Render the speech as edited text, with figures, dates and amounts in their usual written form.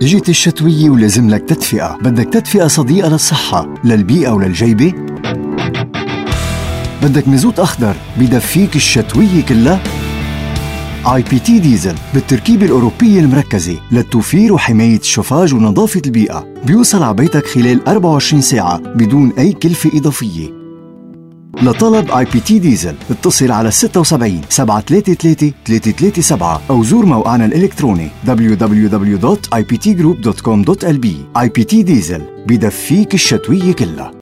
اجت الشتوية ولازم لك تدفئة. بدك تدفئة صديقة للصحة، للبيئة وللجيبة؟ بدك مازوت أخضر بدفيك الشتوية كلها؟ IPT ديزل بالتركيبة الأوروبية المركزة للتوفير وحماية الشوفاج ونظافة البيئة. بيوصل على بيتك خلال 24 ساعة بدون أي كلفة إضافية. لطلب IPT ديزل اتصل على 76 733 337 أو زور موقعنا الإلكتروني www.iptgroup.com.lb. IPT ديزل بدفيك الشتوية كلها.